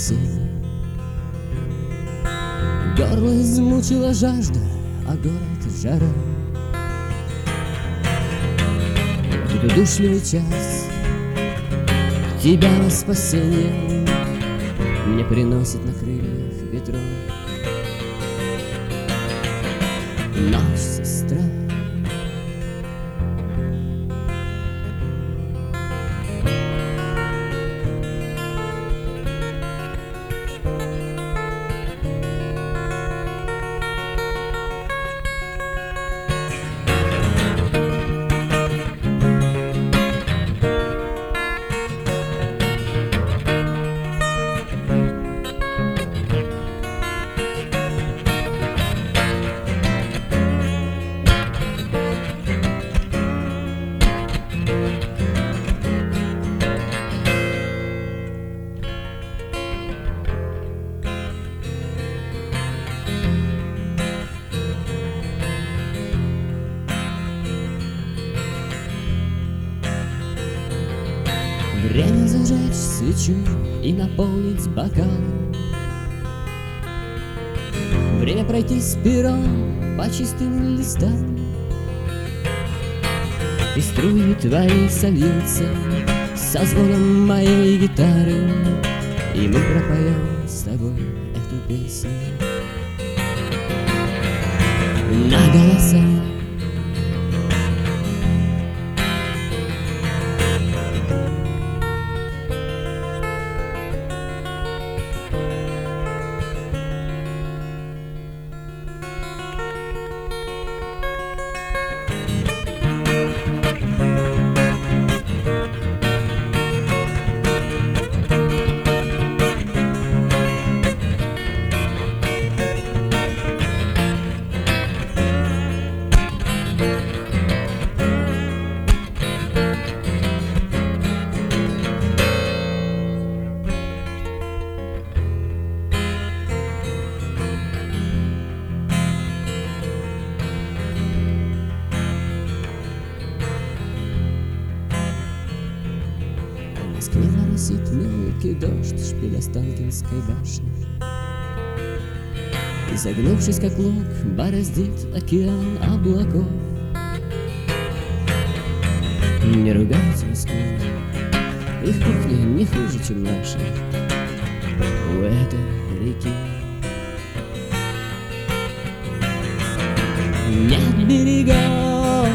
осень. Горло измучила жажда, а город жара. В этот удушливый час тебя во спасение мне приносит на крыльях ветров. Ночь, сестра. Время зажечь свечу и наполнить бокал. Время пройтись пером по чистым листам. И струи твои сольются со звоном моей гитары, и мы пропоем с тобой эту песню на голоса. В Москве моросит мелкий дождь, шпиль Останкинской башни. Изогнувшись как лук, бороздит океан облаков. Не ругайте Москву, их кухня не хуже, чем наша. У этой реки нет берегов,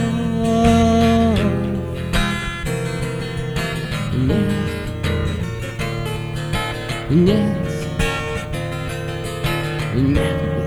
нет, нет, нет.